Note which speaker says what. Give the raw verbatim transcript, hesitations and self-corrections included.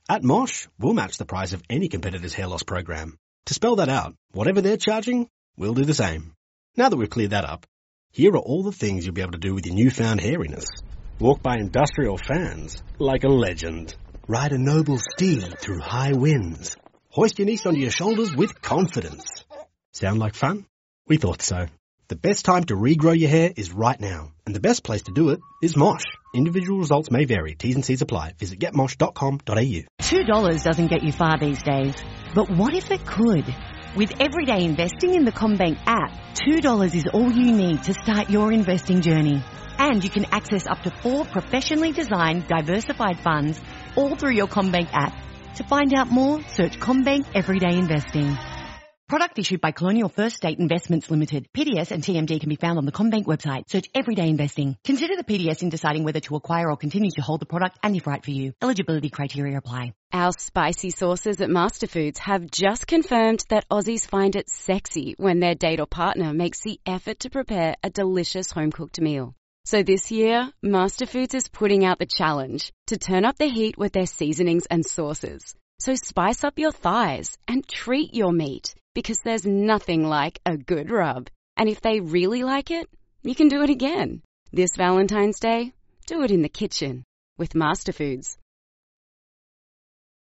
Speaker 1: At Mosh, we'll match the price of any competitor's hair loss program. To spell that out, whatever they're charging, we'll do the same. Now that we've cleared that up, here are all the things you'll be able to do with your newfound hairiness. Walk by industrial fans like a legend. Ride a noble steed through high winds. Hoist your niece onto your shoulders with confidence. Sound like fun? We thought so. The best time to regrow your hair is right now, and the best place to do it is Mosh. Individual results may vary. T's and C's apply. Visit get mosh dot com dot a u.
Speaker 2: Two dollars doesn't get you far these days, but what if it could? With everyday investing in the CommBank app, two dollars is all you need to start your investing journey. And you can access up to four professionally designed diversified funds all through your CommBank app. To find out more, search CommBank Everyday Investing. Product issued by Colonial First State Investments Limited. P D S and T M D can be found on the CommBank website. Search Everyday Investing. Consider the P D S in deciding whether to acquire or continue to hold the product and if right for you. Eligibility criteria apply.
Speaker 3: Our spicy sauces at Masterfoods have just confirmed that Aussies find it sexy when their date or partner makes the effort to prepare a delicious home-cooked meal. So this year, Masterfoods is putting out the challenge to turn up the heat with their seasonings and sauces. So spice up your thighs and treat your meat, because there's nothing like a good rub. And if they really like it, you can do it again. This Valentine's Day, do it in the kitchen with Masterfoods.